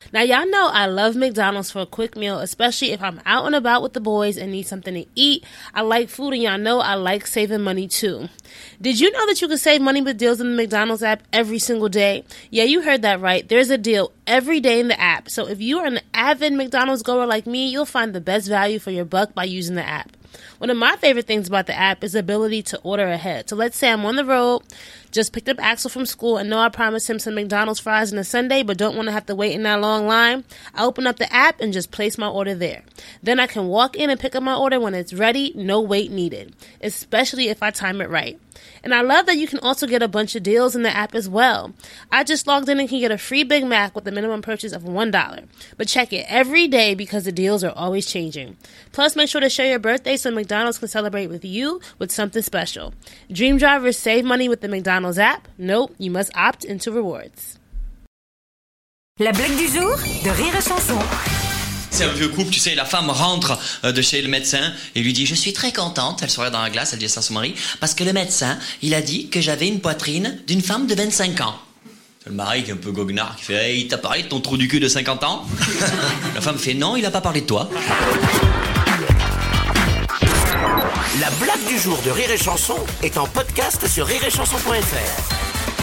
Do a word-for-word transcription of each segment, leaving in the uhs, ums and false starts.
Now, y'all know I love McDonald's for a quick meal, especially if I'm out and about with the boys and need something to eat. I like food, and y'all know I like saving money too. Did you know that you can save money with deals in the McDonald's app every single day? Yeah, you heard that right. There's a deal every day in the app. So if you are an avid McDonald's goer like me, you'll find the best value for your buck by using the app. One of my favorite things about the app is the ability to order ahead. So let's say I'm on the road, just picked up Axel from school, and know I promised him some McDonald's fries on a Sunday, but don't want to have to wait in that long line. I open up the app and just place my order there. Then I can walk in and pick up my order when it's ready, no wait needed, especially if I time it right. And I love that you can also get a bunch of deals in the app as well. I just logged in and can get a free Big Mac with a minimum purchase of one dollar. But check it every day because the deals are always changing. Plus, make sure to share your birthday so McDonald's can celebrate with you with something special. Dream drivers save money with the McDonald's app. Nope, you must opt into rewards. La blague du jour de Rire et Chanson. C'est un vieux couple, tu sais, la femme rentre de chez le médecin et lui dit « Je suis très contente », elle se regarde dans la glace, elle dit ça à son mari, parce que le médecin, il a dit que j'avais une poitrine d'une femme de vingt-cinq ans. Le mari qui est un peu goguenard, qui fait hey, « Il t'a parlé de ton trou du cul de cinquante ans ?» La femme fait « Non, il a pas parlé de toi. » La blague du jour de Rire et Chanson est en podcast sur rire et chanson point f r.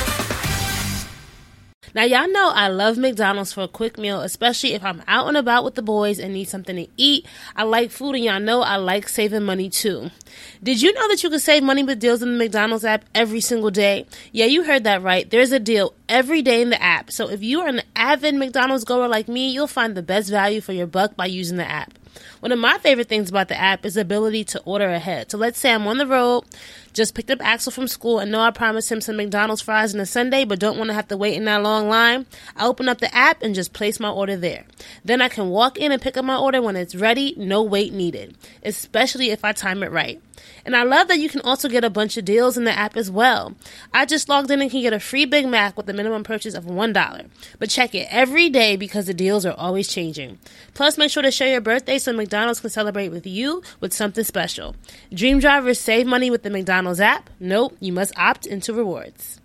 Now, y'all know I love McDonald's for a quick meal, especially if I'm out and about with the boys and need something to eat. I like food, and y'all know I like saving money too. Did you know that you can save money with deals in the McDonald's app every single day? Yeah, you heard that right. There's a deal every day in the app. So if you are an avid McDonald's goer like me, you'll find the best value for your buck by using the app. One of my favorite things about the app is the ability to order ahead. So let's say I'm on the road, just picked up Axel from school, and know I promised him some McDonald's fries on a Sunday, but don't want to have to wait in that long line. I open up the app and just place my order there. Then I can walk in and pick up my order when it's ready, no wait needed, especially if I time it right. And I love that you can also get a bunch of deals in the app as well. I just logged in and can get a free Big Mac with a minimum purchase of one dollar. But check it every day because the deals are always changing. Plus, make sure to share your birthday so McDonald's can celebrate with you with something special. Dream drivers save money with the McDonald's app. Nope, you must opt into rewards.